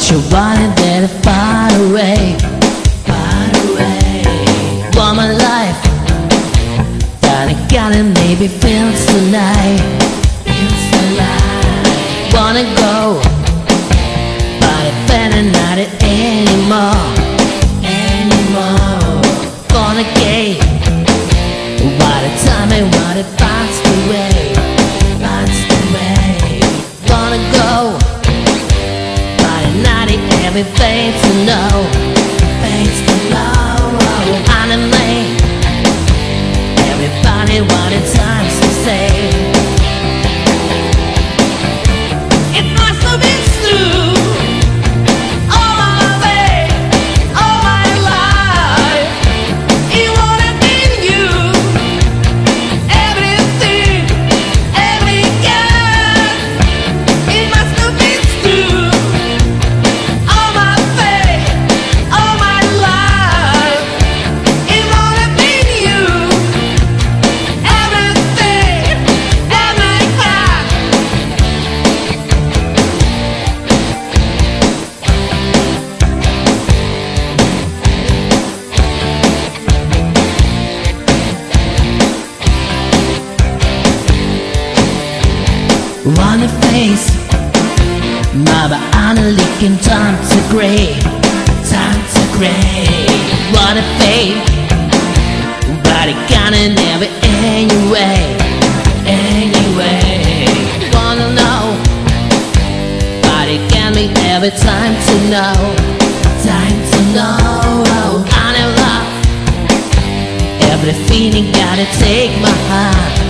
you wanted that far away, far away. Want my life, that I gotta maybe feels tonight, feels tonight. Wanna go, but I better not it anymore, anymore. Gonna get, by the time I want it passed away, passed away. Wanna go, everything to know, things to know. Anime, everybody wanted times to say. It must have been true. All my way, all my life, it would have been you. Everything, every guess, it must have been true. Wanna face my honor leaking time to gray, time to gray. Wanna fade, but it gonna never anyway, anyway. Wanna know, but it can be every time to know, time to know. I know love, every feeling gotta take my heart.